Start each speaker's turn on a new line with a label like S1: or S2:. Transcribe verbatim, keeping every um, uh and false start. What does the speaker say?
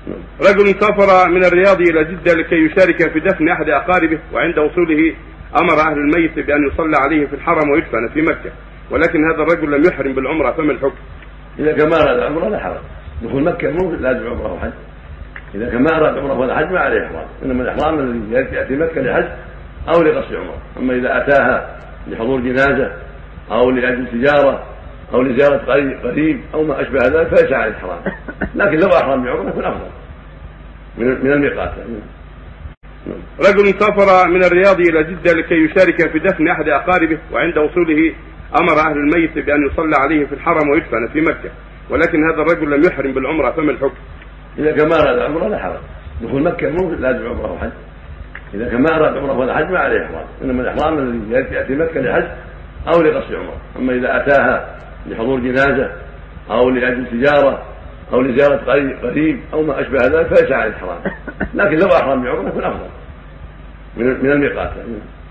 S1: رجل سافر من الرياض إلى جدة لكي يشارك في دفن أحد أقاربه، وعند وصوله أمر أهل الميت بأن يصلى عليه في الحرم ويدفن في مكة، ولكن هذا الرجل لم يحرم بالعمرة، فما الحكم؟
S2: إذا كان ما أراد العمرة لا حرج، دخول مكة مو لازم عمرة وحج. إذا كان ما أراد عمرة ولا حج ما عليه إحرام، إنما الإحرام الذي يأتي مكة لحج أو لقصد عمرة. أما إذا أتاها لحضور جنازة أو لأجل تجارة أو لزيارة قريب أو ما أشبه ذلك فليس عليه الإحرام، لكن لو أحرم بعمرة يكون أفضل من الميقات.
S1: رجل سافر من الرياض إلى جدة لكي يشارك في دفن أحد أقاربه، وعند وصوله أمر أهل الميت بأن يصلى عليه في الحرم ويدفن في مكة، ولكن هذا الرجل لم يحرم بالعمرة، فما الحكم؟
S2: إذا كان ما أراد العمرة لا حرج، دخول مكة مو لازم عمرة وحج. إذا كان ما أراد عمرة ولا حج ما عليه إحرام، إنما الإحرام الذي يأتي مكة لحج أو لقصد عمرة. أما إذا أتاها لحضور جنازة أو لأجل تجارة أو لزيارة قريب أو ما أشبه ذلك فليس عليه الإحرام، لكن لو أحرم بعمرة يكون أفضل من الميقات.